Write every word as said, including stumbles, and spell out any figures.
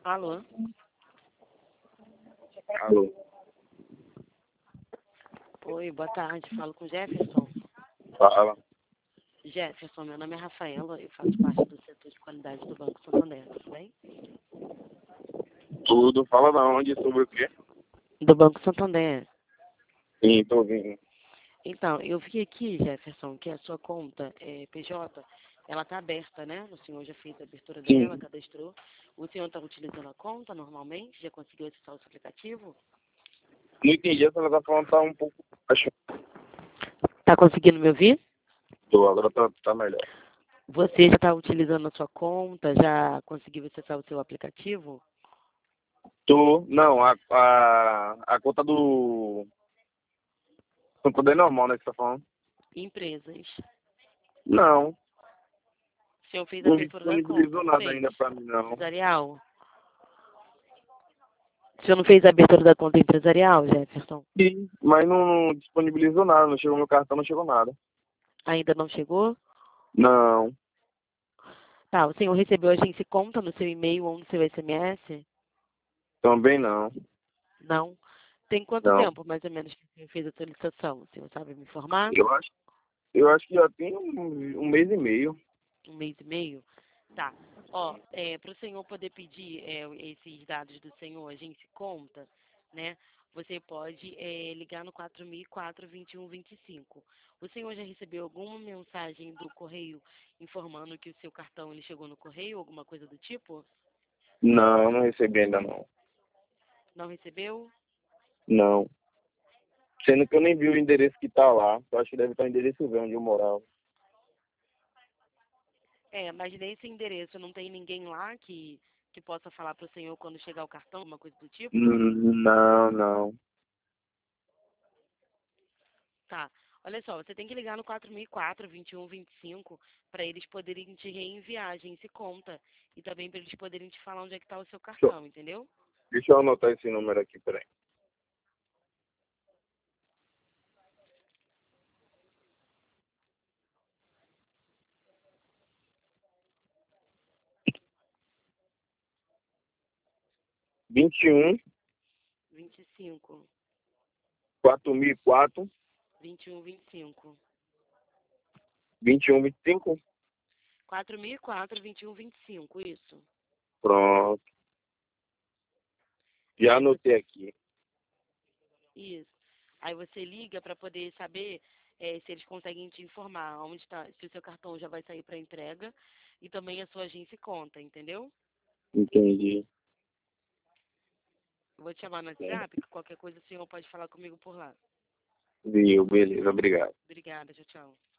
Alô? Alô? Oi, boa tarde. Falo com Jefferson. Fala. Jefferson, meu nome é Rafaela. Eu faço parte do setor de qualidade do Banco Santander, tudo bem? Tudo. Fala da onde, sobre o quê? Do Banco Santander. Sim, tô ouvindo. Então, eu vi aqui, Jefferson, que a sua conta é, P J, ela está aberta, né? O senhor já fez a abertura dela, Sim. cadastrou. O senhor está utilizando a conta normalmente? Já conseguiu acessar o seu aplicativo? Não entendi, essa ela tá falando tá um pouco baixo. Está conseguindo me ouvir? Tô, agora tá, tá melhor. Você já está utilizando a sua conta? Já conseguiu acessar o seu aplicativo? Tô. Não, a, a, a conta do... Santander é normal, né, que você tá falando? Empresas. Não. O senhor fez a Não abertura da conta, disponibilizou não nada fez? ainda pra mim, não. Empresarial? O senhor não fez a abertura da conta empresarial, Jefferson? Sim, mas não disponibilizou nada, não chegou meu cartão, não chegou nada. Ainda não chegou? Não. Tá, o senhor recebeu a agência conta no seu e-mail ou no seu S M S? Também não. Não. Tem quanto Não. tempo, mais ou menos, que o senhor fez a solicitação? O senhor sabe me informar? Eu acho, eu acho que já tem um, um mês e meio. Um mês e meio? Tá. Ó, é, para o senhor poder pedir é, esses dados do senhor, agência e conta, né? Você pode é, ligar no quatro mil e quatro, vinte e um, vinte e cinco. O senhor já recebeu alguma mensagem do correio informando que o seu cartão ele chegou no correio, alguma coisa do tipo? Não, não recebi ainda não. Não recebeu? Não. Sendo que eu nem vi o endereço que tá lá. Eu acho que deve estar o endereço V onde eu morava. É, mas nesse endereço não tem ninguém lá que, que possa falar para o senhor quando chegar o cartão, alguma coisa do tipo? Hum, Não, não. Tá. Olha só, você tem que ligar no quatro mil e quatro, vinte e um, vinte e cinco para eles poderem te reenviar a agência conta e também para eles poderem te falar onde é que está o seu Deixa eu, cartão, entendeu? deixa eu anotar esse número aqui, peraí. vinte e um, vinte e cinco, quatro mil e quatro, vinte e um, vinte e cinco. vinte e um, vinte e cinco. quatro mil e quatro, vinte e um, vinte e cinco, isso. Pronto. E Já aí você, anotei aqui. isso. Aí você liga para poder saber é, se eles conseguem te informar onde está, se o seu cartão já vai sair para entrega e também a sua agência e conta, entendeu? Entendi. Eu vou te chamar no É. WhatsApp, que qualquer coisa o senhor pode falar comigo por lá. Viu, beleza, obrigado. Obrigada, tchau, tchau.